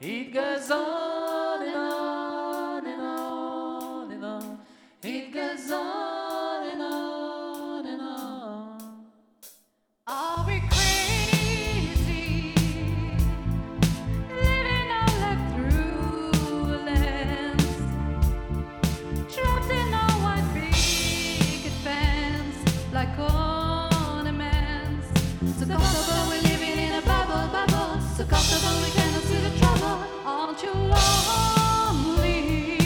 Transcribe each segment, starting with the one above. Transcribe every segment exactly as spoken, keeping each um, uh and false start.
It goes on and on and on and on. It goes on and on and on. Are we crazy, living our life through a lens, trapped in our white picket fence like ornaments? So comfortable we're living in a bubble, bubble. So comfortable we cannot see the trouble. Aren't you lonely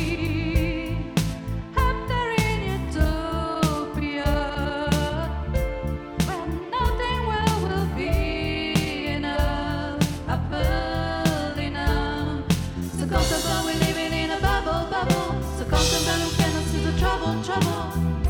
up there in utopia, where nothing well will be enough, happily now? So comfortable we're living in a bubble, bubble. So comfortable we cannot see the trouble, trouble.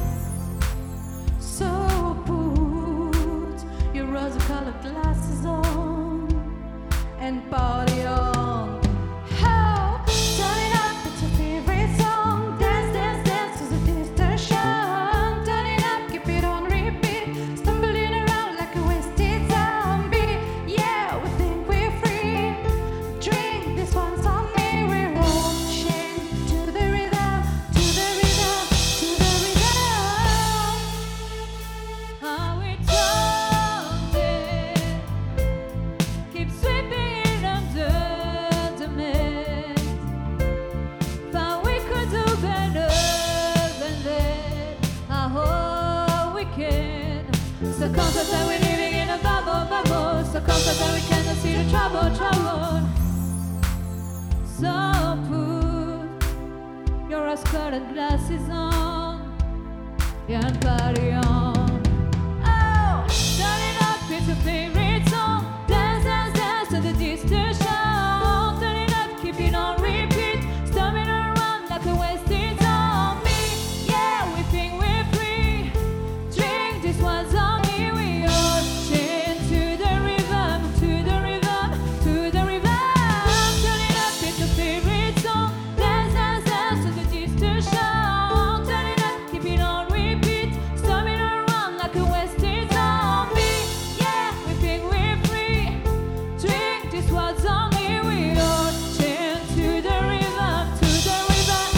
So put your rose-colored glasses on and party on. How? Turn it up, it's your favorite song. Dance, dance, dance to the distortion. Turn it up, keep it on repeat. Stumbling around like a wasted zombie. Yeah, we think we're free. Drink, this one's on me. We're all chained to the rhythm, to the rhythm, to the rhythm. How we taunted, keep sweeping in under the mist. Thought we could do better than that. I hope we can. So comfort that we're living in a bubble, bubble. So comfort that we cannot see the trouble, trouble. So put your rose-colored glasses on and party on. Oh, turn it up, it's your favorite song. Dance, dance, dance to the distortion. Turn it up, keep it on repeat. Stumbling around like a wasted zombie. Yeah, we think we're free. Drink, this one's on me. We are chained to the rhythm, to the rhythm, to the rhythm. Turn it up, it's your favorite song. Dance, dance, dance to the distortion. Turn it up, keep it on repeat. Stumbling around like a wasted zombie. Yeah, we think we're free. Drink, this one's on me. We are chained to the rhythm, to the rhythm.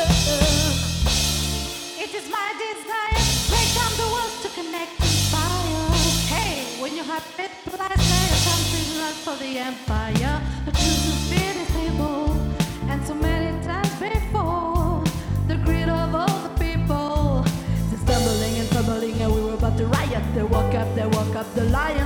It is my desire, break down the walls to connect and fire. Hey, when you have it, plus there something left for the empire. The truth is irresistible, and so many times before, the greed of all the people. They're stumbling and fumbling, and we were about to riot. They woke up, they woke up the lion.